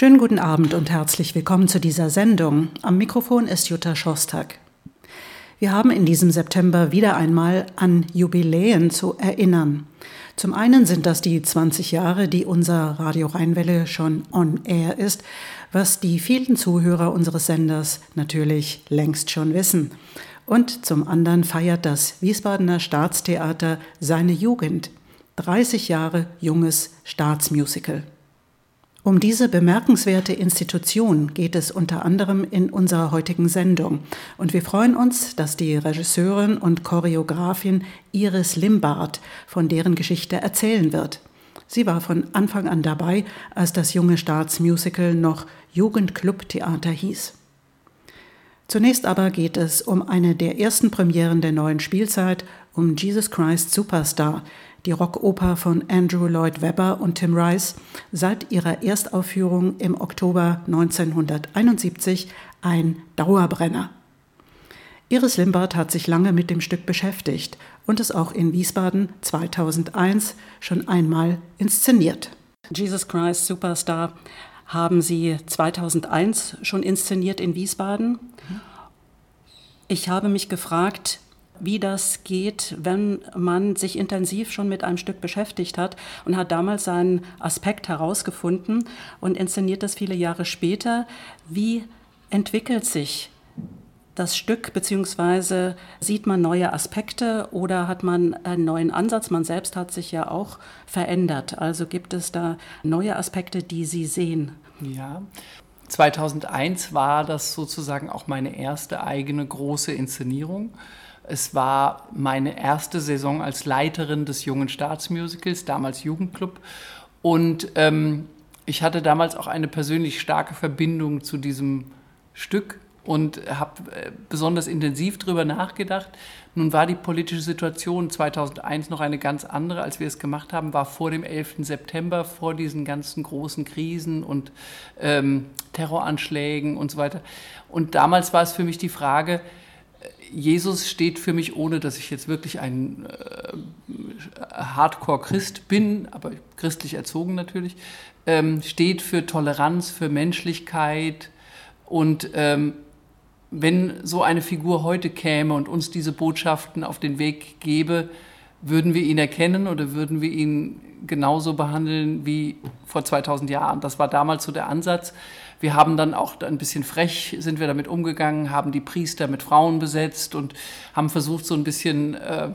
Schönen guten Abend und herzlich willkommen zu dieser Sendung. Am Mikrofon ist Jutta Schostak. Wir haben in diesem September wieder einmal an Jubiläen zu erinnern. Zum einen sind das die 20 Jahre, die unser Radio Rheinwelle schon on air ist, was die vielen Zuhörer unseres Senders natürlich längst schon wissen. Und zum anderen feiert das Wiesbadener Staatstheater seine Jugend. 30 Jahre junges Staatsmusical. Um diese bemerkenswerte Institution geht es unter anderem in unserer heutigen Sendung. Und wir freuen uns, dass die Regisseurin und Choreografin Iris Limbart von deren Geschichte erzählen wird. Sie war von Anfang an dabei, als das junge Staatsmusical noch Jugendclubtheater hieß. Zunächst aber geht es um eine der ersten Premieren der neuen Spielzeit, um Jesus Christ Superstar, die Rockoper von Andrew Lloyd Webber und Tim Rice, seit ihrer Erstaufführung im Oktober 1971 ein Dauerbrenner. Iris Limbart hat sich lange mit dem Stück beschäftigt und es auch in Wiesbaden 2001 schon einmal inszeniert. Jesus Christ Superstar haben Sie 2001 schon inszeniert in Wiesbaden. Ich habe mich gefragt, wie das geht, wenn man sich intensiv schon mit einem Stück beschäftigt hat und hat damals seinen Aspekt herausgefunden und inszeniert das viele Jahre später. Wie entwickelt sich das Stück, beziehungsweise sieht man neue Aspekte oder hat man einen neuen Ansatz? Man selbst hat sich ja auch verändert. Also gibt es da neue Aspekte, die Sie sehen? Ja, 2001 war das sozusagen auch meine erste eigene große Inszenierung. Es war meine erste Saison als Leiterin des Jungen Staatsmusicals, damals Jugendclub. Und ich hatte damals auch eine persönlich starke Verbindung zu diesem Stück und habe besonders intensiv darüber nachgedacht. Nun war die politische Situation 2001 noch eine ganz andere, als wir es gemacht haben, war vor dem 11. September, vor diesen ganzen großen Krisen und Terroranschlägen und so weiter. Und damals war es für mich die Frage, Jesus steht für mich, ohne dass ich jetzt wirklich ein Hardcore-Christ bin, aber christlich erzogen natürlich, steht für Toleranz, für Menschlichkeit. Und wenn so eine Figur heute käme und uns diese Botschaften auf den Weg gäbe, würden wir ihn erkennen oder würden wir ihn genauso behandeln wie vor 2000 Jahren. Das war damals so der Ansatz. Wir haben dann auch ein bisschen frech, sind wir damit umgegangen, haben die Priester mit Frauen besetzt und haben versucht, so ein bisschen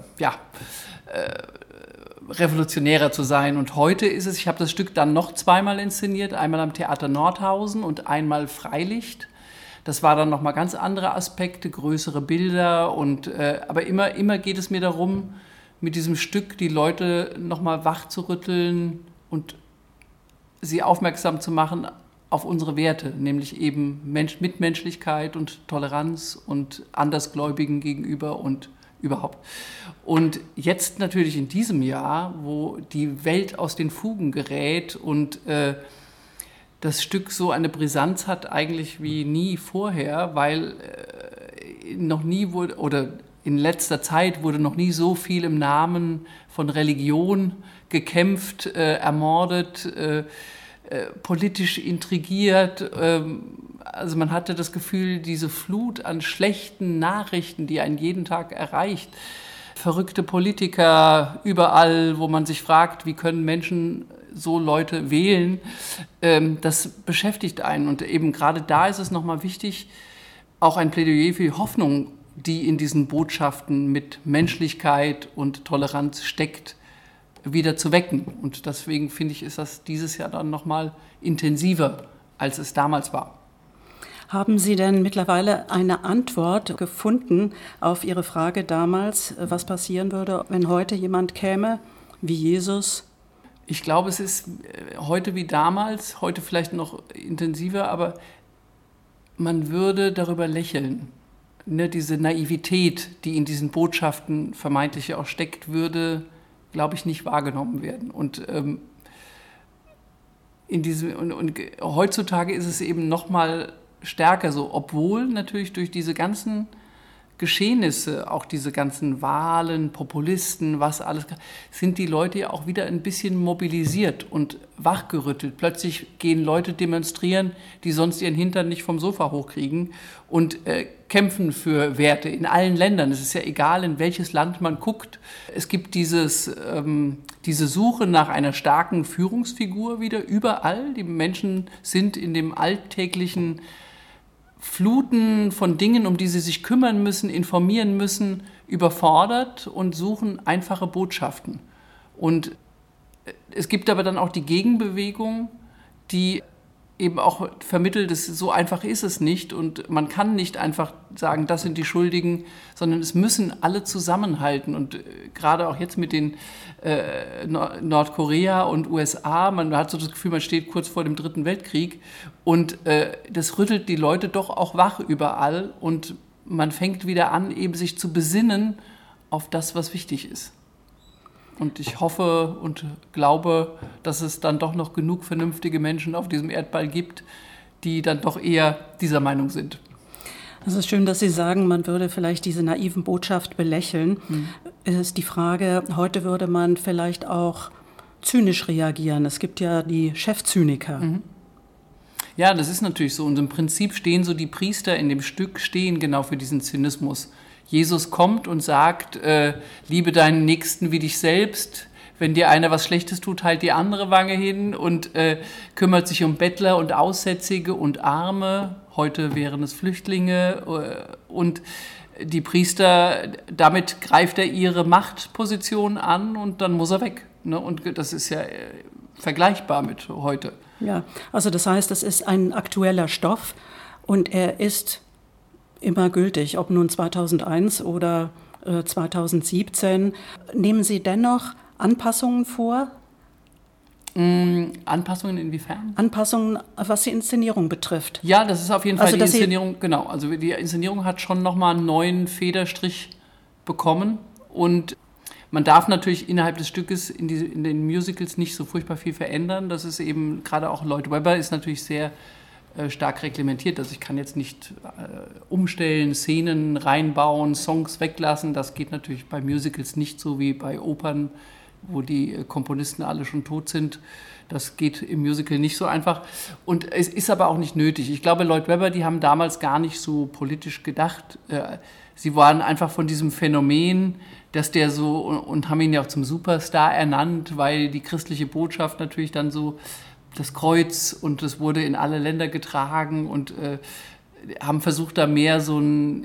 revolutionärer zu sein. Und heute ist es, ich habe das Stück dann noch zweimal inszeniert, einmal am Theater Nordhausen und einmal Freilicht. Das war dann nochmal ganz andere Aspekte, größere Bilder. Aber immer geht es mir darum, mit diesem Stück die Leute nochmal wach zu rütteln und sie aufmerksam zu machen auf unsere Werte, nämlich eben Mitmenschlichkeit und Toleranz und Andersgläubigen gegenüber und überhaupt. Und jetzt natürlich in diesem Jahr, wo die Welt aus den Fugen gerät und das Stück so eine Brisanz hat eigentlich wie nie vorher, weil noch nie wurde, oder in letzter Zeit wurde noch nie so viel im Namen von Religion gekämpft, ermordet, politisch intrigiert. Also man hatte das Gefühl, diese Flut an schlechten Nachrichten, die einen jeden Tag erreicht, verrückte Politiker überall, wo man sich fragt, wie können Menschen so Leute wählen, das beschäftigt einen. Und eben gerade da ist es nochmal wichtig, auch ein Plädoyer für die Hoffnung, die in diesen Botschaften mit Menschlichkeit und Toleranz steckt, wieder zu wecken. Und deswegen finde ich, ist das dieses Jahr dann nochmal intensiver, als es damals war. Haben Sie denn mittlerweile eine Antwort gefunden auf Ihre Frage damals, was passieren würde, wenn heute jemand käme wie Jesus? Ich glaube, es ist heute wie damals, heute vielleicht noch intensiver, aber man würde darüber lächeln. Ne, diese Naivität, die in diesen Botschaften vermeintlich auch steckt, würde, glaube ich, nicht wahrgenommen werden. Und heutzutage ist es eben noch mal stärker so, obwohl natürlich durch diese ganzen Geschehnisse, auch diese ganzen Wahlen, Populisten, was alles, sind die Leute ja auch wieder ein bisschen mobilisiert und wachgerüttelt. Plötzlich gehen Leute demonstrieren, die sonst ihren Hintern nicht vom Sofa hochkriegen und kämpfen für Werte in allen Ländern. Es ist ja egal, in welches Land man guckt. Es gibt diese Suche nach einer starken Führungsfigur wieder überall. Die Menschen sind in dem alltäglichen Fluten von Dingen, um die sie sich kümmern müssen, informieren müssen, überfordert und suchen einfache Botschaften. Und es gibt aber dann auch die Gegenbewegung, die eben auch vermittelt, dass so einfach ist es nicht und man kann nicht einfach sagen, das sind die Schuldigen, sondern es müssen alle zusammenhalten und gerade auch jetzt mit den Nordkorea und USA, man hat so das Gefühl, man steht kurz vor dem Dritten Weltkrieg und das rüttelt die Leute doch auch wach überall und man fängt wieder an, eben sich zu besinnen auf das, was wichtig ist. Und ich hoffe und glaube, dass es dann doch noch genug vernünftige Menschen auf diesem Erdball gibt, die dann doch eher dieser Meinung sind. Es ist schön, dass Sie sagen, man würde vielleicht diese naiven Botschaft belächeln. Es ist die Frage, heute würde man vielleicht auch zynisch reagieren. Es gibt ja die Chefzyniker. Ja, das ist natürlich so. Und im Prinzip stehen so die Priester in dem Stück, stehen genau für diesen Zynismus. Jesus kommt und sagt, liebe deinen Nächsten wie dich selbst. Wenn dir einer was Schlechtes tut, halt die andere Wange hin und kümmert sich um Bettler und Aussätzige und Arme. Heute wären es Flüchtlinge. Und die Priester, damit greift er ihre Machtposition an und dann muss er weg. Ne? Und das ist ja vergleichbar mit heute. Ja, also das heißt, es ist ein aktueller Stoff und er ist immer gültig, ob nun 2001 oder 2017. Nehmen Sie dennoch Anpassungen vor? Anpassungen inwiefern? Anpassungen, was die Inszenierung betrifft. Ja, das ist auf jeden Fall Also, die Inszenierung, genau. Also die Inszenierung hat schon nochmal einen neuen Federstrich bekommen und man darf natürlich innerhalb des Stückes in den Musicals nicht so furchtbar viel verändern. Das ist eben, gerade auch Lloyd Webber ist natürlich sehr stark reglementiert. Also ich kann jetzt nicht umstellen, Szenen reinbauen, Songs weglassen. Das geht natürlich bei Musicals nicht so wie bei Opern, wo die Komponisten alle schon tot sind. Das geht im Musical nicht so einfach. Und es ist aber auch nicht nötig. Ich glaube, Lloyd Webber, die haben damals gar nicht so politisch gedacht. Sie waren einfach von diesem Phänomen, dass der so, und haben ihn ja auch zum Superstar ernannt, weil die christliche Botschaft natürlich dann so das Kreuz und es wurde in alle Länder getragen und haben versucht, da mehr so ein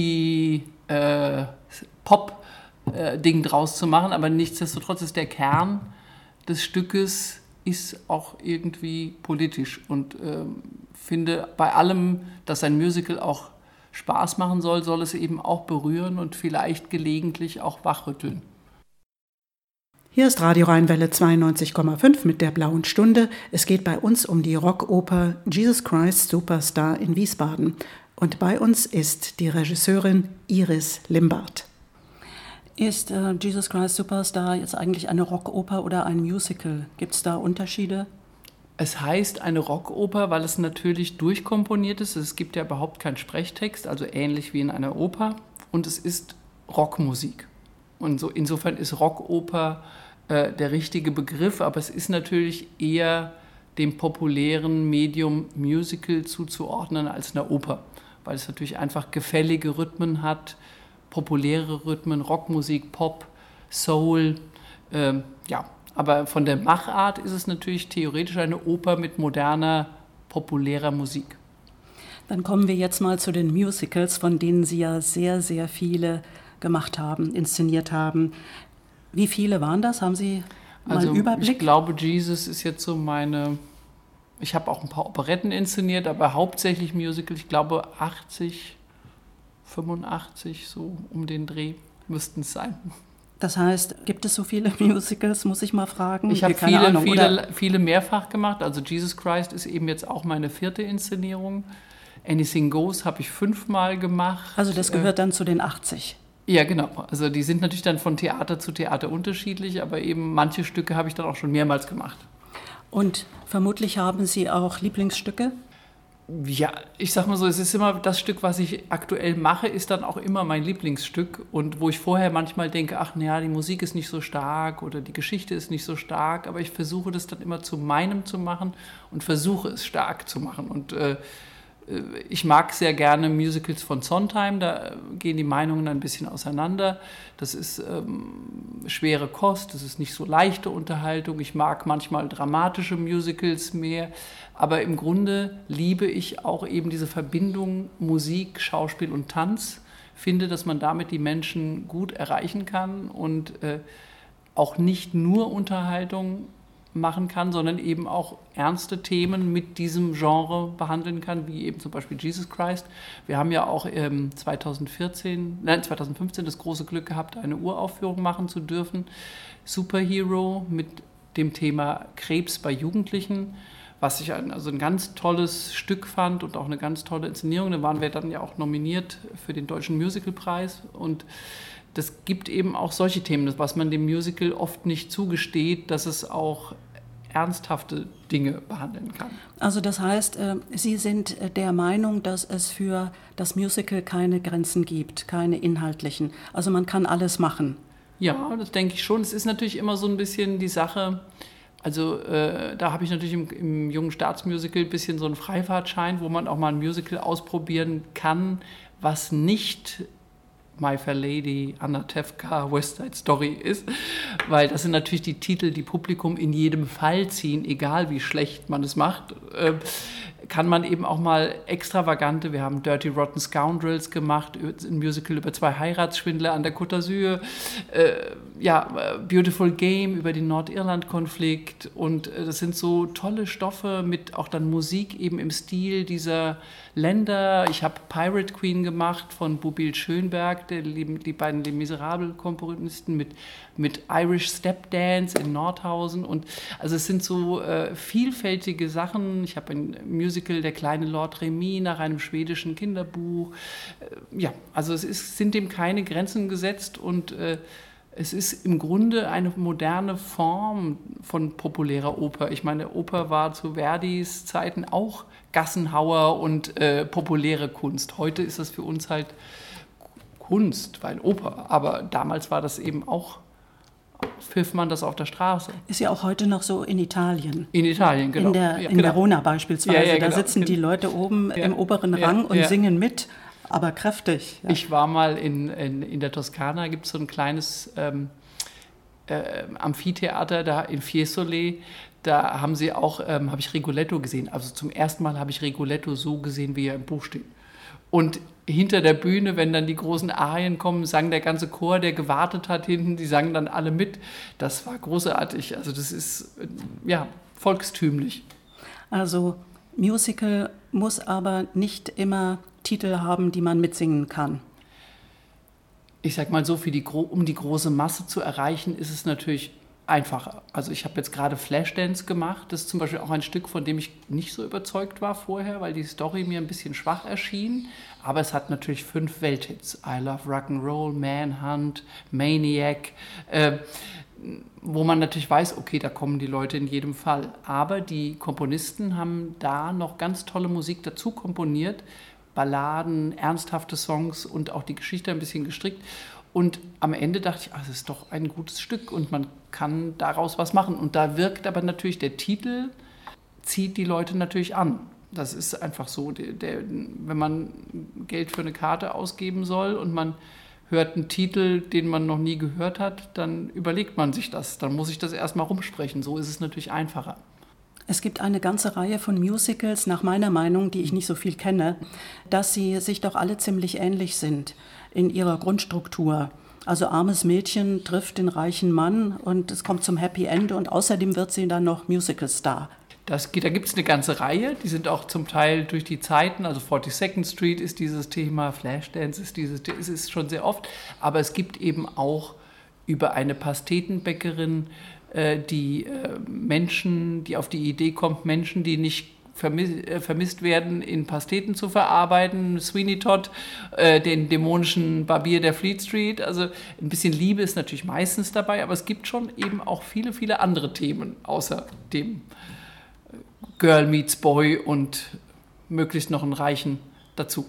Hippie-Pop-Ding draus zu machen, aber nichtsdestotrotz ist der Kern des Stückes ist auch irgendwie politisch und finde bei allem, dass ein Musical auch Spaß machen soll, soll es eben auch berühren und vielleicht gelegentlich auch wachrütteln. Hier ist Radio Rheinwelle 92,5 mit der Blauen Stunde. Es geht bei uns um die Rockoper Jesus Christ Superstar in Wiesbaden. Und bei uns ist die Regisseurin Iris Limbart. Ist Jesus Christ Superstar jetzt eigentlich eine Rockoper oder ein Musical? Gibt es da Unterschiede? Es heißt eine Rockoper, weil es natürlich durchkomponiert ist. Es gibt ja überhaupt keinen Sprechtext, also ähnlich wie in einer Oper. Und es ist Rockmusik. Und so, insofern ist Rockoper der richtige Begriff, aber es ist natürlich eher dem populären Medium Musical zuzuordnen als einer Oper, weil es natürlich einfach gefällige Rhythmen hat, populäre Rhythmen, Rockmusik, Pop, Soul, ja. Aber von der Machart ist es natürlich theoretisch eine Oper mit moderner, populärer Musik. Dann kommen wir jetzt mal zu den Musicals, von denen Sie ja sehr, sehr viele gemacht haben, inszeniert haben. Wie viele waren das? Haben Sie mal einen Überblick? Ich glaube, Jesus ist jetzt so meine... Ich habe auch ein paar Operetten inszeniert, aber hauptsächlich Musical. Ich glaube 80, 85, so um den Dreh müssten es sein. Das heißt, gibt es so viele Musicals, muss ich mal fragen? Ich habe viele mehrfach gemacht. Also Jesus Christ ist eben jetzt auch meine 4. Inszenierung. Anything Goes habe ich 5-mal gemacht. Also das gehört dann zu den 80? Ja, genau. Also die sind natürlich dann von Theater zu Theater unterschiedlich, aber eben manche Stücke habe ich dann auch schon mehrmals gemacht. Und vermutlich haben Sie auch Lieblingsstücke? Ja, ich sag mal so, es ist immer das Stück, was ich aktuell mache, ist dann auch immer mein Lieblingsstück. Und wo ich vorher manchmal denke, ach naja, die Musik ist nicht so stark oder die Geschichte ist nicht so stark, aber ich versuche das dann immer zu meinem zu machen und versuche es stark zu machen. Und ich mag sehr gerne Musicals von Sondheim, da gehen die Meinungen ein bisschen auseinander. Das ist schwere Kost, das ist nicht so leichte Unterhaltung. Ich mag manchmal dramatische Musicals mehr, aber im Grunde liebe ich auch eben diese Verbindung Musik, Schauspiel und Tanz. Finde, dass man damit die Menschen gut erreichen kann und auch nicht nur Unterhaltung machen kann, sondern eben auch ernste Themen mit diesem Genre behandeln kann, wie eben zum Beispiel Jesus Christ. Wir haben ja auch 2015 das große Glück gehabt, eine Uraufführung machen zu dürfen. Superhero mit dem Thema Krebs bei Jugendlichen, was ich ein ganz tolles Stück fand und auch eine ganz tolle Inszenierung. Da waren wir dann ja auch nominiert für den Deutschen Musicalpreis und das gibt eben auch solche Themen, was man dem Musical oft nicht zugesteht, dass es auch ernsthafte Dinge behandeln kann. Also das heißt, Sie sind der Meinung, dass es für das Musical keine Grenzen gibt, keine inhaltlichen. Also man kann alles machen. Ja, das denke ich schon. Es ist natürlich immer so ein bisschen die Sache, also da habe ich natürlich im Jungen Staatsmusical ein bisschen so einen Freifahrtschein, wo man auch mal ein Musical ausprobieren kann, was nicht My Fair Lady, Anna Tefka, West Side Story ist, weil das sind natürlich die Titel, die Publikum in jedem Fall ziehen, egal wie schlecht man es macht, kann man eben auch mal extravagante, wir haben Dirty Rotten Scoundrels gemacht, ein Musical über 2 Heiratsschwindler an der Côte d'Azur, Beautiful Game über den Nordirland-Konflikt und das sind so tolle Stoffe mit auch dann Musik eben im Stil dieser Länder. Ich habe Pirate Queen gemacht von Bubil Schönberg, die beiden Les Miserables-Komponisten mit Irish Step Dance in Nordhausen und also es sind so vielfältige Sachen. Ich habe ein Musical Der kleine Lord Remy nach einem schwedischen Kinderbuch. Also sind dem keine Grenzen gesetzt und es ist im Grunde eine moderne Form von populärer Oper. Ich meine, Oper war zu Verdis Zeiten auch Gassenhauer und populäre Kunst. Heute ist das für uns halt Kunst, weil Oper. Aber damals war das eben auch, pfiff man das auf der Straße. Ist ja auch heute noch so in Italien. In Italien, genau. In Verona beispielsweise. Da sitzen die Leute oben im oberen Rang und singen mit. Aber kräftig. Ja. Ich war mal in der Toskana, gibt es so ein kleines Amphitheater da in Fiesole. Da haben sie auch, habe ich Rigoletto gesehen. Also zum ersten Mal habe ich Rigoletto so gesehen, wie er im Buch steht. Und hinter der Bühne, wenn dann die großen Arien kommen, sang der ganze Chor, der gewartet hat hinten, die sangen dann alle mit. Das war großartig. Also das ist, volkstümlich. Also Musical muss aber nicht immer Titel haben, die man mitsingen kann. Ich sag mal so, um die große Masse zu erreichen, ist es natürlich einfacher. Also ich habe jetzt gerade Flashdance gemacht. Das ist zum Beispiel auch ein Stück, von dem ich nicht so überzeugt war vorher, weil die Story mir ein bisschen schwach erschien. Aber es hat natürlich 5 Welthits. I Love Rock'n'Roll, Manhunt, Maniac, wo man natürlich weiß, okay, da kommen die Leute in jedem Fall. Aber die Komponisten haben da noch ganz tolle Musik dazu komponiert, Balladen, ernsthafte Songs und auch die Geschichte ein bisschen gestrickt. Und am Ende dachte ich, das ist doch ein gutes Stück und man kann daraus was machen. Und da wirkt aber natürlich der Titel, zieht die Leute natürlich an. Das ist einfach so, wenn man Geld für eine Karte ausgeben soll und man hört einen Titel, den man noch nie gehört hat, dann überlegt man sich das. Dann muss ich das erstmal rumsprechen. So ist es natürlich einfacher. Es gibt eine ganze Reihe von Musicals, nach meiner Meinung, die ich nicht so viel kenne, dass sie sich doch alle ziemlich ähnlich sind in ihrer Grundstruktur. Also armes Mädchen trifft den reichen Mann und es kommt zum Happy End und außerdem wird sie dann noch Musicalstar. Da gibt es eine ganze Reihe, die sind auch zum Teil durch die Zeiten, also 42nd Street ist dieses Thema, Flashdance ist schon sehr oft, aber es gibt eben auch über eine Pastetenbäckerin, die Menschen, die auf die Idee kommt, Menschen, die nicht vermisst werden, in Pasteten zu verarbeiten. Sweeney Todd, den dämonischen Barbier der Fleet Street. Also ein bisschen Liebe ist natürlich meistens dabei, aber es gibt schon eben auch viele, viele andere Themen, außer dem Girl Meets Boy und möglichst noch einen Reichen dazu.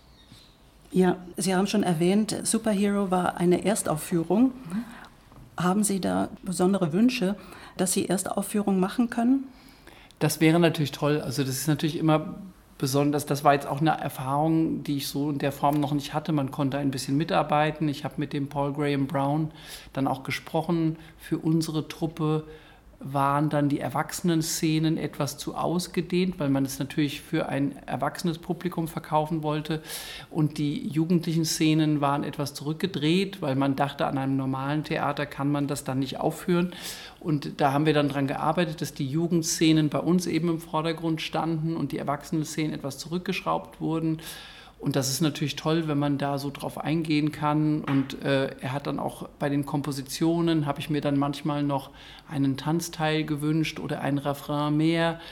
Ja, Sie haben schon erwähnt, Superhero war eine Erstaufführung. Haben Sie da besondere Wünsche, dass Sie Erstaufführungen machen können? Das wäre natürlich toll. Also das ist natürlich immer besonders. Das war jetzt auch eine Erfahrung, die ich so in der Form noch nicht hatte. Man konnte ein bisschen mitarbeiten. Ich habe mit dem Paul Graham Brown dann auch gesprochen. Für unsere Truppe waren dann die Erwachsenen-Szenen etwas zu ausgedehnt, weil man es natürlich für ein erwachsenes Publikum verkaufen wollte. Und die jugendlichen Szenen waren etwas zurückgedreht, weil man dachte, an einem normalen Theater kann man das dann nicht aufführen. Und da haben wir dann daran gearbeitet, dass die Jugendszenen bei uns eben im Vordergrund standen und die Erwachsenen-Szenen etwas zurückgeschraubt wurden. Und das ist natürlich toll, wenn man da so drauf eingehen kann. Und er hat dann auch bei den Kompositionen, habe ich mir dann manchmal noch einen Tanzteil gewünscht oder ein Refrain mehr.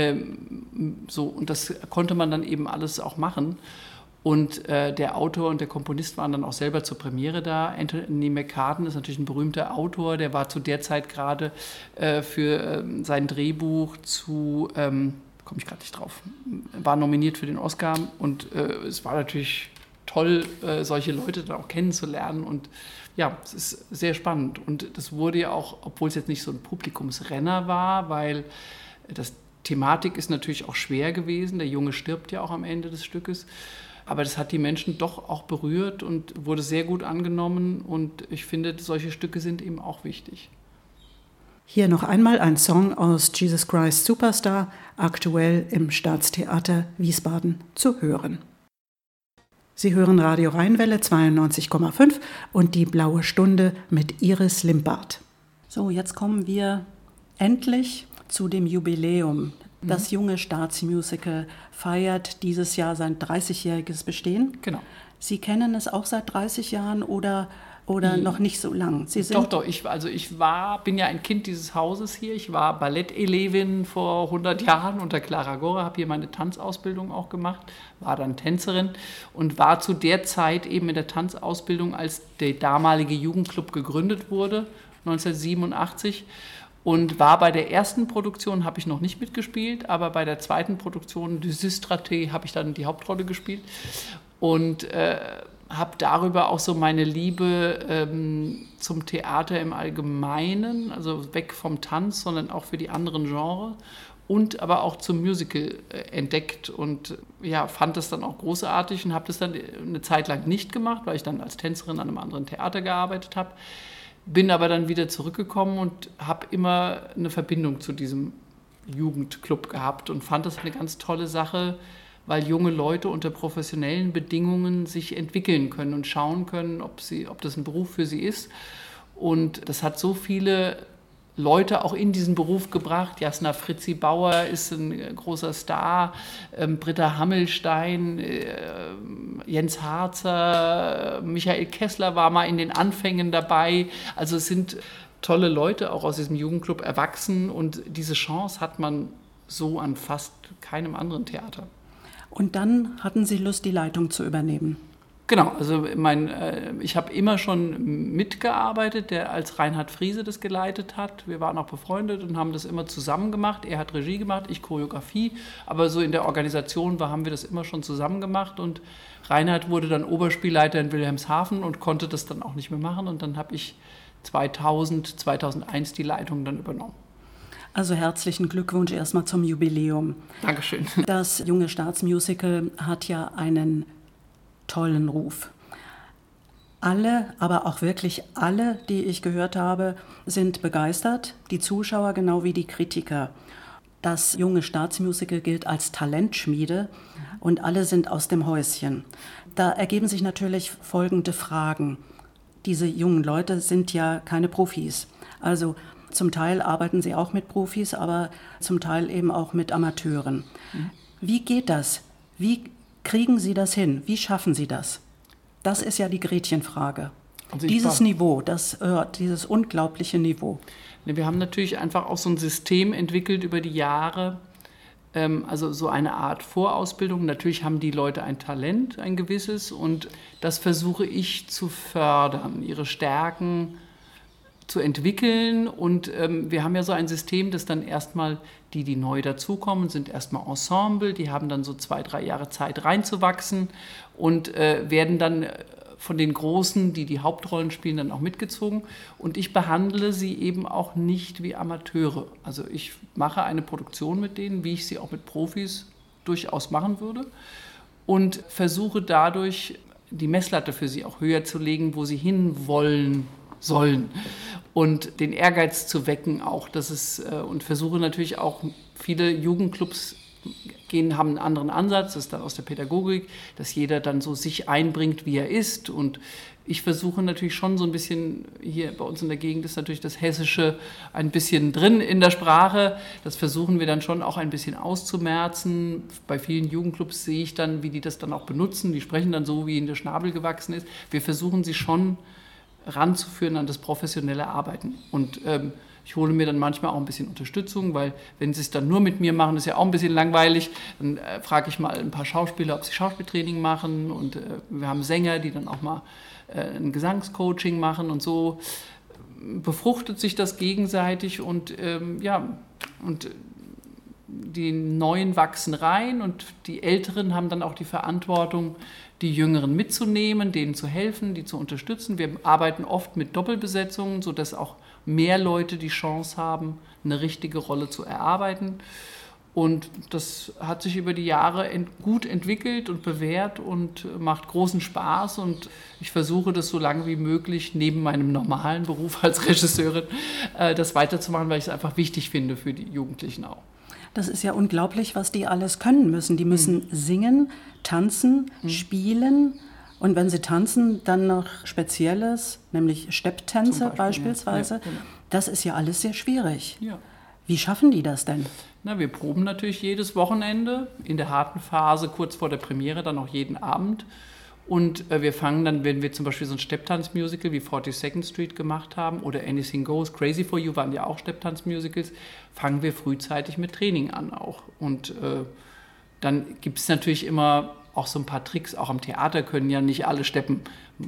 So, und das konnte man dann eben alles auch machen. Und der Autor und der Komponist waren dann auch selber zur Premiere da. Anthony McCarten ist natürlich ein berühmter Autor. Der war zu der Zeit gerade für sein Drehbuch zu... komme ich gerade nicht drauf, war nominiert für den Oscar und es war natürlich toll, solche Leute dann auch kennenzulernen und ja, es ist sehr spannend und das wurde ja auch, obwohl es jetzt nicht so ein Publikumsrenner war, weil das Thematik ist natürlich auch schwer gewesen, der Junge stirbt ja auch am Ende des Stückes, aber das hat die Menschen doch auch berührt und wurde sehr gut angenommen und ich finde, solche Stücke sind eben auch wichtig. Hier noch einmal ein Song aus Jesus Christ Superstar, aktuell im Staatstheater Wiesbaden zu hören. Sie hören Radio Rheinwelle 92,5 und die Blaue Stunde mit Iris Limbart. So, jetzt kommen wir endlich zu dem Jubiläum. Das junge Staatsmusical feiert dieses Jahr sein 30-jähriges Bestehen. Genau. Sie kennen es auch seit 30 Jahren oder noch nicht so lang? Sie sind Doch, ich bin ja ein Kind dieses Hauses hier. Ich war Ballettelevin vor 100 Jahren unter Clara Gorre, habe hier meine Tanzausbildung auch gemacht, war dann Tänzerin und war zu der Zeit eben in der Tanzausbildung, als der damalige Jugendclub gegründet wurde, 1987. Und war bei der ersten Produktion, habe ich noch nicht mitgespielt, aber bei der zweiten Produktion, Lysistrate, habe ich dann die Hauptrolle gespielt. Und habe darüber auch so meine Liebe zum Theater im Allgemeinen, also weg vom Tanz, sondern auch für die anderen Genres und aber auch zum Musical entdeckt und ja, fand das dann auch großartig und habe das dann eine Zeit lang nicht gemacht, weil ich dann als Tänzerin an einem anderen Theater gearbeitet habe, bin aber dann wieder zurückgekommen und habe immer eine Verbindung zu diesem Jugendclub gehabt und fand das eine ganz tolle Sache, weil junge Leute unter professionellen Bedingungen sich entwickeln können und schauen können, ob das ein Beruf für sie ist. Und das hat so viele Leute auch in diesen Beruf gebracht. Jasna Fritzi Bauer ist ein großer Star, Britta Hammelstein, Jens Harzer, Michael Kessler war mal in den Anfängen dabei. Also es sind tolle Leute auch aus diesem Jugendclub erwachsen und diese Chance hat man so an fast keinem anderen Theater. Und dann hatten Sie Lust, die Leitung zu übernehmen? Genau, also ich habe immer schon mitgearbeitet, als Reinhard Friese das geleitet hat. Wir waren auch befreundet und haben das immer zusammen gemacht. Er hat Regie gemacht, ich Choreografie, aber so in der Organisation haben wir das immer schon zusammen gemacht. Und Reinhard wurde dann Oberspielleiter in Wilhelmshaven und konnte das dann auch nicht mehr machen. Und dann habe ich 2001 die Leitung dann übernommen. Also herzlichen Glückwunsch erstmal zum Jubiläum. Dankeschön. Das junge Staatsmusical hat ja einen tollen Ruf. Alle, aber auch wirklich alle, die ich gehört habe, sind begeistert. Die Zuschauer genau wie die Kritiker. Das junge Staatsmusical gilt als Talentschmiede und alle sind aus dem Häuschen. Da ergeben sich natürlich folgende Fragen. Diese jungen Leute sind ja keine Profis. Also zum Teil arbeiten sie auch mit Profis, aber zum Teil eben auch mit Amateuren. Wie geht das? Wie kriegen Sie das hin? Wie schaffen Sie das? Das ist ja die Gretchenfrage. Also dieses Niveau, dieses unglaubliche Niveau. Wir haben natürlich einfach auch so ein System entwickelt über die Jahre, also so eine Art Vorausbildung. Natürlich haben die Leute ein Talent, ein gewisses, und das versuche ich zu fördern, ihre Stärken zu entwickeln. Und wir haben ja so ein System, dass dann erstmal die neu dazukommen, sind erstmal Ensemble, die haben dann so 2-3 Jahre Zeit reinzuwachsen und werden dann von den Großen, die Hauptrollen spielen, dann auch mitgezogen. Und ich behandle sie eben auch nicht wie Amateure. Also ich mache eine Produktion mit denen, wie ich sie auch mit Profis durchaus machen würde und versuche dadurch die Messlatte für sie auch höher zu legen, wo sie hinwollen sollen und den Ehrgeiz zu wecken auch, und versuche natürlich auch, viele Jugendclubs haben einen anderen Ansatz, das ist dann aus der Pädagogik, dass jeder dann so sich einbringt, wie er ist, und ich versuche natürlich schon so ein bisschen, hier bei uns in der Gegend ist natürlich das Hessische ein bisschen drin in der Sprache, das versuchen wir dann schon auch ein bisschen auszumerzen. Bei vielen Jugendclubs sehe ich dann, wie die das dann auch benutzen, die sprechen dann so, wie ihnen der Schnabel gewachsen ist. Wir versuchen sie schon ranzuführen an das professionelle Arbeiten. Und ich hole mir dann manchmal auch ein bisschen Unterstützung, weil wenn sie es dann nur mit mir machen, ist ja auch ein bisschen langweilig. Dann frage ich mal ein paar Schauspieler, ob sie Schauspieltraining machen. Und wir haben Sänger, die dann auch mal ein Gesangscoaching machen. Und so befruchtet sich das gegenseitig. Und und die Neuen wachsen rein und die Älteren haben dann auch die Verantwortung, die Jüngeren mitzunehmen, denen zu helfen, die zu unterstützen. Wir arbeiten oft mit Doppelbesetzungen, sodass auch mehr Leute die Chance haben, eine richtige Rolle zu erarbeiten. Und das hat sich über die Jahre gut entwickelt und bewährt und macht großen Spaß. Und ich versuche das so lange wie möglich neben meinem normalen Beruf als Regisseurin das weiterzumachen, weil ich es einfach wichtig finde für die Jugendlichen auch. Das ist ja unglaublich, was die alles können müssen. Die müssen singen, tanzen, spielen und wenn sie tanzen, dann noch Spezielles, nämlich Stepptänze beispielsweise. Ja, genau. Das ist ja alles sehr schwierig. Ja. Wie schaffen die das denn? Na, wir proben natürlich jedes Wochenende, in der harten Phase, kurz vor der Premiere, dann auch jeden Abend. Und wir fangen dann, wenn wir zum Beispiel so ein Stepptanzmusical wie 42nd Street gemacht haben oder Anything Goes, Crazy for You waren ja auch Stepptanzmusicals, fangen wir frühzeitig mit Training an auch. Und dann gibt es natürlich immer auch so ein paar Tricks, auch am Theater können ja nicht alle steppen,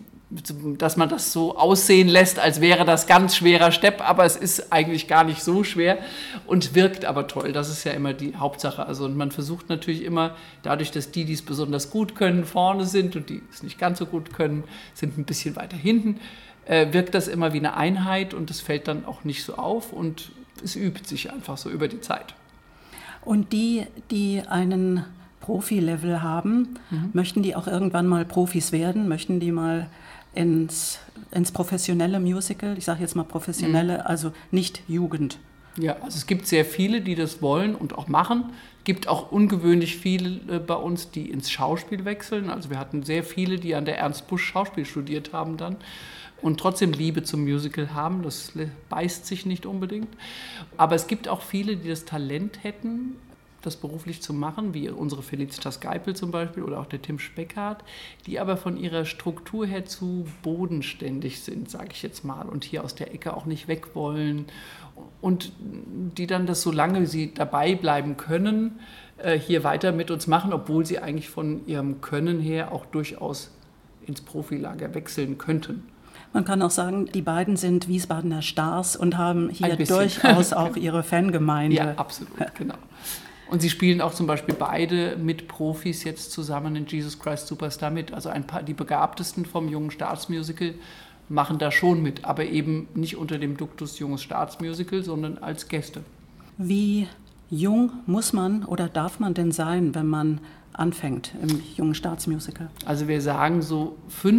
dass man das so aussehen lässt, als wäre das ganz schwerer Stepp, aber es ist eigentlich gar nicht so schwer und wirkt aber toll. Das ist ja immer die Hauptsache. Also und man versucht natürlich immer, dadurch, dass die es besonders gut können, vorne sind und die es nicht ganz so gut können, sind ein bisschen weiter hinten, wirkt das immer wie eine Einheit und das fällt dann auch nicht so auf und es übt sich einfach so über die Zeit. Und die einen Profi-Level haben, möchten die auch irgendwann mal Profis werden? Möchten die mal ins professionelle Musical, ich sage jetzt mal professionelle, also nicht Jugend? Ja, also es gibt sehr viele, die das wollen und auch machen. Es gibt auch ungewöhnlich viele bei uns, die ins Schauspiel wechseln. Also wir hatten sehr viele, die an der Ernst Busch Schauspiel studiert haben dann und trotzdem Liebe zum Musical haben. Das beißt sich nicht unbedingt. Aber es gibt auch viele, die das Talent hätten, das beruflich zu machen, wie unsere Felicitas Geipel zum Beispiel oder auch der Tim Speckhardt, die aber von ihrer Struktur her zu bodenständig sind, sage ich jetzt mal, und hier aus der Ecke auch nicht weg wollen und die dann das, solange sie dabei bleiben können, hier weiter mit uns machen, obwohl sie eigentlich von ihrem Können her auch durchaus ins Profilager wechseln könnten. Man kann auch sagen, die beiden sind Wiesbadener Stars und haben hier durchaus auch ihre Fangemeinde. Ja, absolut, genau. Und sie spielen auch zum Beispiel beide mit Profis jetzt zusammen in Jesus Christ Superstar mit. Also die Begabtesten vom Jungen Staatsmusical machen da schon mit, aber eben nicht unter dem Duktus Junges Staatsmusical, sondern als Gäste. Wie jung muss man oder darf man denn sein, wenn man anfängt im Jungen Staatsmusical? Also wir sagen so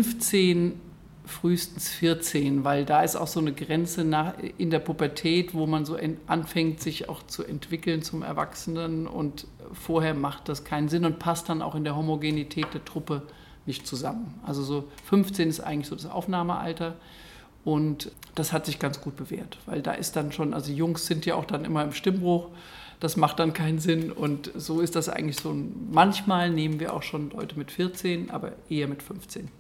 15, frühestens 14, weil da ist auch so eine Grenze in der Pubertät, wo man so anfängt, sich auch zu entwickeln zum Erwachsenen und vorher macht das keinen Sinn und passt dann auch in der Homogenität der Truppe nicht zusammen. Also so 15 ist eigentlich so das Aufnahmealter und das hat sich ganz gut bewährt, weil da ist dann schon, also Jungs sind ja auch dann immer im Stimmbruch, das macht dann keinen Sinn und so ist das eigentlich so, manchmal nehmen wir auch schon Leute mit 14, aber eher mit 15.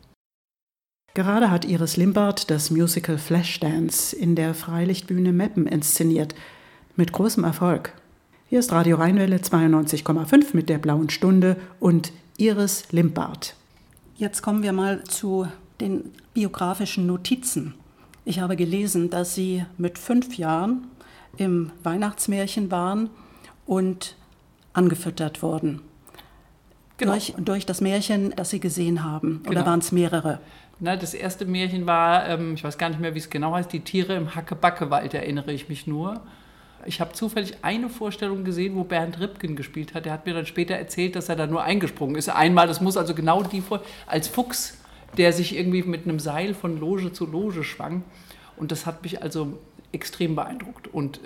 Gerade hat Iris Limbart das Musical Flashdance in der Freilichtbühne Meppen inszeniert. Mit großem Erfolg. Hier ist Radio Rheinwelle 92,5 mit der Blauen Stunde und Iris Limbart. Jetzt kommen wir mal zu den biografischen Notizen. Ich habe gelesen, dass Sie mit 5 Jahren im Weihnachtsmärchen waren und angefüttert wurden. Genau. Durch das Märchen, das Sie gesehen haben. Genau. Oder waren es mehrere? Na, das erste Märchen war, ich weiß gar nicht mehr, wie es genau heißt, die Tiere im Hacke-Backe-Wald, erinnere ich mich nur. Ich habe zufällig eine Vorstellung gesehen, wo Bernd Ripken gespielt hat. Der hat mir dann später erzählt, dass er da nur eingesprungen ist. Einmal, das muss also genau als Fuchs, der sich irgendwie mit einem Seil von Loge zu Loge schwang. Und das hat mich also extrem beeindruckt. Und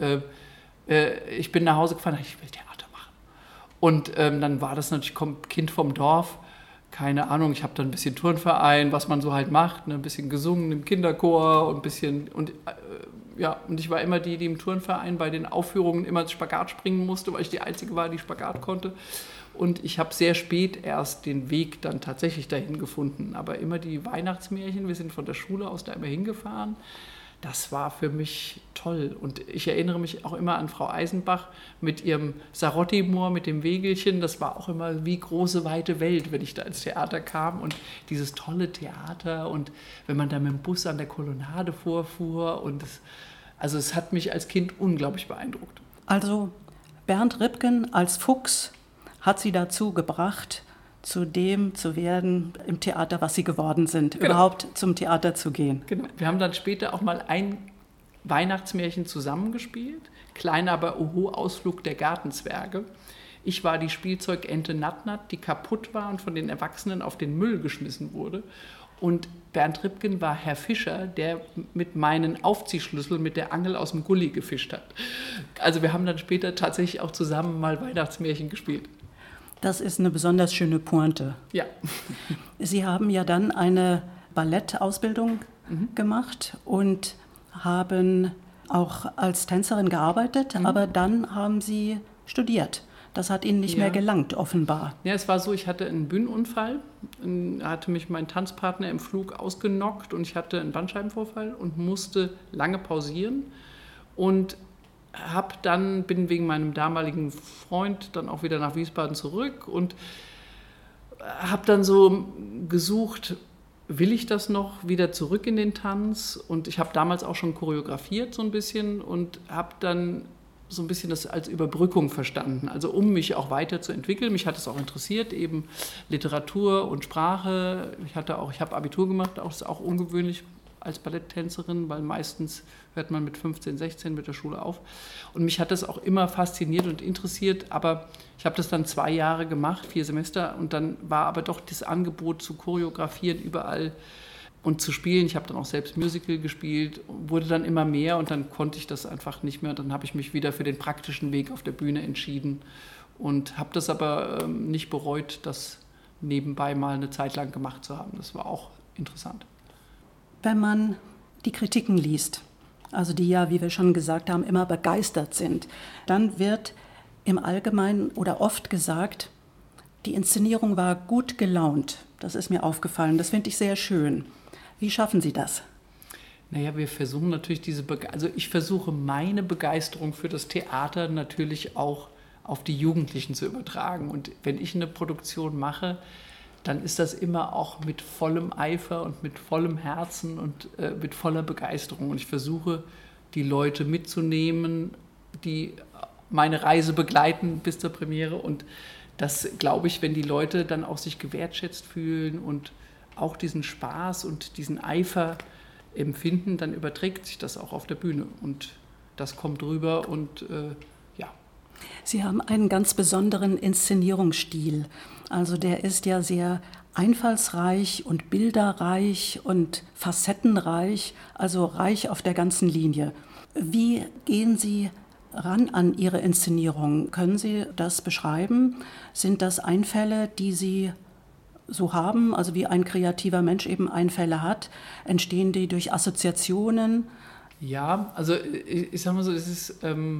ich bin nach Hause gefahren und dachte, ich will Theater machen. Und dann war das natürlich Kind vom Dorf. Keine Ahnung, ich habe dann ein bisschen Turnverein, was man so halt macht, ne? Ein bisschen gesungen im Kinderchor und ein bisschen, und ich war immer die im Turnverein bei den Aufführungen immer Spagat springen musste, weil ich die Einzige war, die Spagat konnte. Und ich habe sehr spät erst den Weg dann tatsächlich dahin gefunden. Aber immer die Weihnachtsmärchen, wir sind von der Schule aus da immer hingefahren. Das war für mich toll. Und ich erinnere mich auch immer an Frau Eisenbach mit ihrem Sarotti-Moor, mit dem Wegelchen. Das war auch immer wie große, weite Welt, wenn ich da ins Theater kam. Und dieses tolle Theater und wenn man da mit dem Bus an der Kolonnade vorfuhr. Also es hat mich als Kind unglaublich beeindruckt. Also Bernd Ripken als Fuchs hat Sie dazu gebracht, zu dem zu werden im Theater, was Sie geworden sind, genau. Überhaupt zum Theater zu gehen. Genau. Wir haben dann später auch mal ein Weihnachtsmärchen zusammengespielt, kleiner aber oho, Ausflug der Gartenzwerge. Ich war die Spielzeugente Natt-Natt, die kaputt war und von den Erwachsenen auf den Müll geschmissen wurde. Und Bernd Ripken war Herr Fischer, der mit meinen Aufziehschlüssel mit der Angel aus dem Gully gefischt hat. Also wir haben dann später tatsächlich auch zusammen mal Weihnachtsmärchen gespielt. Das ist eine besonders schöne Pointe. Ja. Sie haben ja dann eine Ballettausbildung gemacht und haben auch als Tänzerin gearbeitet, aber dann haben Sie studiert. Das hat Ihnen nicht mehr gelangt, offenbar. Ja, es war so, ich hatte einen Bühnenunfall, hatte mich mein Tanzpartner im Flug ausgenockt und ich hatte einen Bandscheibenvorfall und musste lange pausieren und bin wegen meinem damaligen Freund dann auch wieder nach Wiesbaden zurück und habe dann so gesucht, will ich das noch wieder zurück in den Tanz? Und ich habe damals auch schon choreografiert so ein bisschen und habe dann so ein bisschen das als Überbrückung verstanden, also um mich auch weiterzuentwickeln. Mich hat es auch interessiert, eben Literatur und Sprache. Ich habe Abitur gemacht, auch ist auch ungewöhnlich als Balletttänzerin, weil meistens hört man mit 15, 16 mit der Schule auf. Und mich hat das auch immer fasziniert und interessiert, aber ich habe das dann 2 Jahre gemacht, 4 Semester, und dann war aber doch das Angebot zu choreografieren überall und zu spielen. Ich habe dann auch selbst Musical gespielt, wurde dann immer mehr und dann konnte ich das einfach nicht mehr. Dann habe ich mich wieder für den praktischen Weg auf der Bühne entschieden und habe das aber nicht bereut, das nebenbei mal eine Zeit lang gemacht zu haben. Das war auch interessant. Wenn man die Kritiken liest, also die ja, wie wir schon gesagt haben, immer begeistert sind, dann wird im Allgemeinen oder oft gesagt, die Inszenierung war gut gelaunt. Das ist mir aufgefallen, das finde ich sehr schön. Wie schaffen Sie das? Naja, wir versuchen natürlich ich versuche meine Begeisterung für das Theater natürlich auch auf die Jugendlichen zu übertragen. Und wenn ich eine Produktion mache, dann ist das immer auch mit vollem Eifer und mit vollem Herzen und mit voller Begeisterung. Und ich versuche, die Leute mitzunehmen, die meine Reise begleiten bis zur Premiere. Und das, glaube ich, wenn die Leute dann auch sich gewertschätzt fühlen und auch diesen Spaß und diesen Eifer empfinden, dann überträgt sich das auch auf der Bühne. Und das kommt rüber und ja. Sie haben einen ganz besonderen Inszenierungsstil. Also der ist ja sehr einfallsreich und bilderreich und facettenreich, also reich auf der ganzen Linie. Wie gehen Sie ran an Ihre Inszenierung? Können Sie das beschreiben? Sind das Einfälle, die Sie so haben, also wie ein kreativer Mensch eben Einfälle hat? Entstehen die durch Assoziationen? Ja, also ich sage mal so, es ist...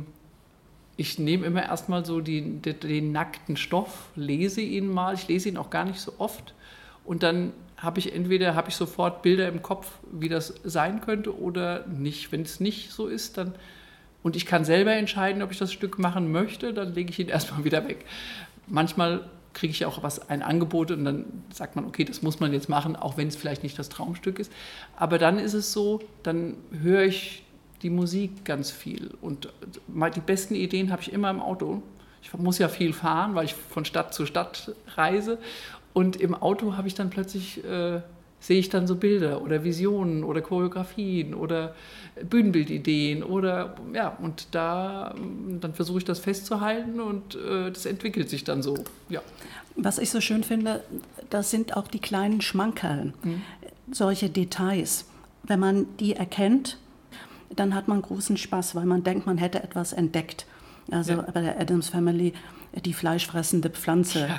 Ich nehme immer erstmal so den nackten Stoff, lese ihn mal, ich lese ihn auch gar nicht so oft und dann habe ich sofort Bilder im Kopf, wie das sein könnte oder nicht. Wenn es nicht so ist, dann, und ich kann selber entscheiden, ob ich das Stück machen möchte, dann lege ich ihn erstmal wieder weg. Manchmal kriege ich auch ein Angebot und dann sagt man, okay, das muss man jetzt machen, auch wenn es vielleicht nicht das Traumstück ist. Aber dann ist es so, dann höre ich die Musik ganz viel und die besten Ideen habe ich immer im Auto. Ich muss ja viel fahren, weil ich von Stadt zu Stadt reise und im Auto habe ich dann plötzlich, sehe ich dann so Bilder oder Visionen oder Choreografien oder Bühnenbildideen oder ja, und dann versuche ich das festzuhalten und das entwickelt sich dann so, ja. Was ich so schön finde, das sind auch die kleinen Schmankerln, solche Details. Wenn man die erkennt, dann hat man großen Spaß, weil man denkt, man hätte etwas entdeckt. Also bei der Addams Family, die fleischfressende Pflanze. Ja.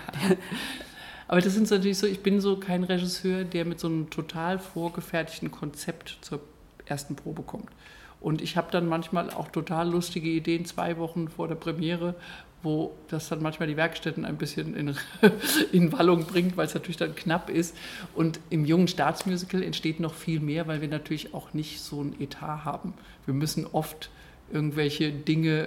Aber das sind natürlich so, ich bin so kein Regisseur, der mit so einem total vorgefertigten Konzept zur ersten Probe kommt. Und ich habe dann manchmal auch total lustige Ideen 2 Wochen vor der Premiere, wo das dann manchmal die Werkstätten ein bisschen in Wallung bringt, weil es natürlich dann knapp ist. Und im jungen Staatsmusical entsteht noch viel mehr, weil wir natürlich auch nicht so ein Etat haben. Wir müssen oft irgendwelche Dinge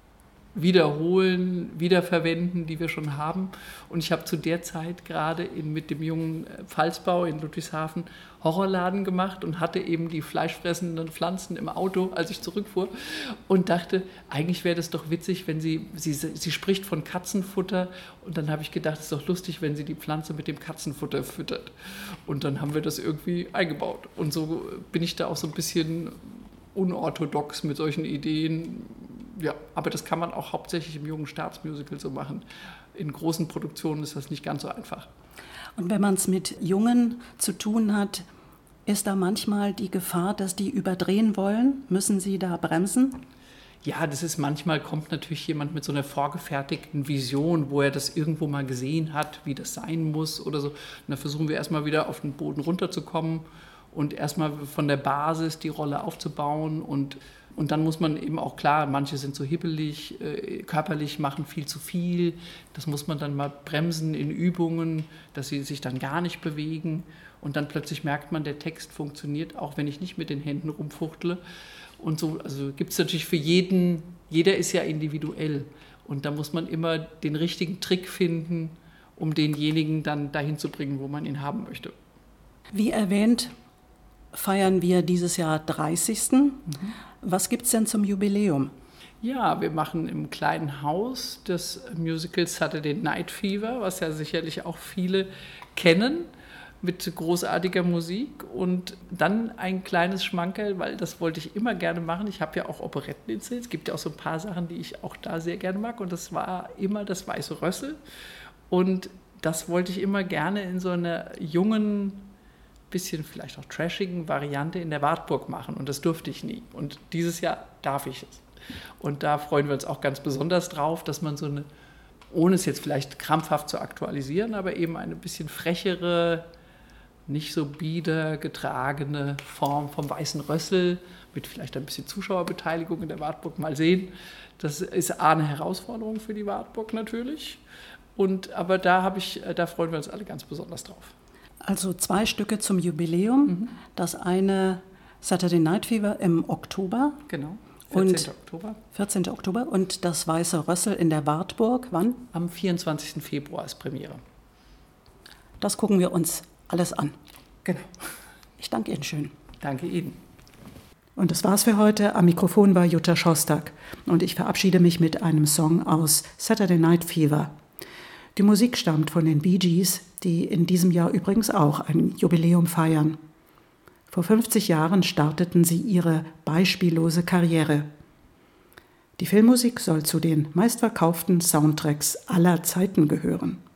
wiederholen, wiederverwenden, die wir schon haben. Und ich habe zu der Zeit gerade mit dem jungen Pfalzbau in Ludwigshafen Horrorladen gemacht und hatte eben die fleischfressenden Pflanzen im Auto, als ich zurückfuhr und dachte, eigentlich wäre das doch witzig, wenn sie spricht von Katzenfutter und dann habe ich gedacht, es ist doch lustig, wenn sie die Pflanze mit dem Katzenfutter füttert. Und dann haben wir das irgendwie eingebaut. Und so bin ich da auch so ein bisschen unorthodox mit solchen Ideen. Ja, aber das kann man auch hauptsächlich im jungen Staatsmusical so machen. In großen Produktionen ist das nicht ganz so einfach. Und wenn man es mit Jungen zu tun hat, ist da manchmal die Gefahr, dass die überdrehen wollen? Müssen Sie da bremsen? Ja, manchmal kommt natürlich jemand mit so einer vorgefertigten Vision, wo er das irgendwo mal gesehen hat, wie das sein muss oder so. Und dann versuchen wir erstmal wieder auf den Boden runterzukommen und erstmal von der Basis die Rolle aufzubauen und dann muss man eben auch, klar, manche sind so hibbelig, körperlich machen viel zu viel. Das muss man dann mal bremsen in Übungen, dass sie sich dann gar nicht bewegen. Und dann plötzlich merkt man, der Text funktioniert, auch wenn ich nicht mit den Händen rumfuchtle. Und so, also gibt es natürlich für jeden, jeder ist ja individuell. Und da muss man immer den richtigen Trick finden, um denjenigen dann dahin zu bringen, wo man ihn haben möchte. Wie erwähnt, feiern wir dieses Jahr 30. Was gibt es denn zum Jubiläum? Ja, wir machen im kleinen Haus des Musicals Saturday Night Fever, was ja sicherlich auch viele kennen, mit großartiger Musik. Und dann ein kleines Schmankerl, weil das wollte ich immer gerne machen. Ich habe ja auch Operetten inszeniert. Es gibt ja auch so ein paar Sachen, die ich auch da sehr gerne mag. Und das war immer das Weiße Rössel. Und das wollte ich immer gerne in so einer jungen, bisschen vielleicht auch trashigen Variante in der Wartburg machen und das durfte ich nie. Und dieses Jahr darf ich es. Und da freuen wir uns auch ganz besonders drauf, dass man so eine, ohne es jetzt vielleicht krampfhaft zu aktualisieren, aber eben eine bisschen frechere, nicht so bieder getragene Form vom Weißen Rössel mit vielleicht ein bisschen Zuschauerbeteiligung in der Wartburg mal sehen. Das ist eine Herausforderung für die Wartburg natürlich. Aber da freuen wir uns alle ganz besonders drauf. Also 2 Stücke zum Jubiläum. Das eine Saturday Night Fever im Oktober. Genau, 14. Oktober. Und das Weiße Rössel in der Wartburg. Wann? Am 24. Februar ist Premiere. Das gucken wir uns alles an. Genau. Ich danke Ihnen schön. Danke Ihnen. Und das war's für heute. Am Mikrofon war Jutta Schostak. Und ich verabschiede mich mit einem Song aus Saturday Night Fever. Die Musik stammt von den Bee Gees, die in diesem Jahr übrigens auch ein Jubiläum feiern. Vor 50 Jahren starteten sie ihre beispiellose Karriere. Die Filmmusik soll zu den meistverkauften Soundtracks aller Zeiten gehören.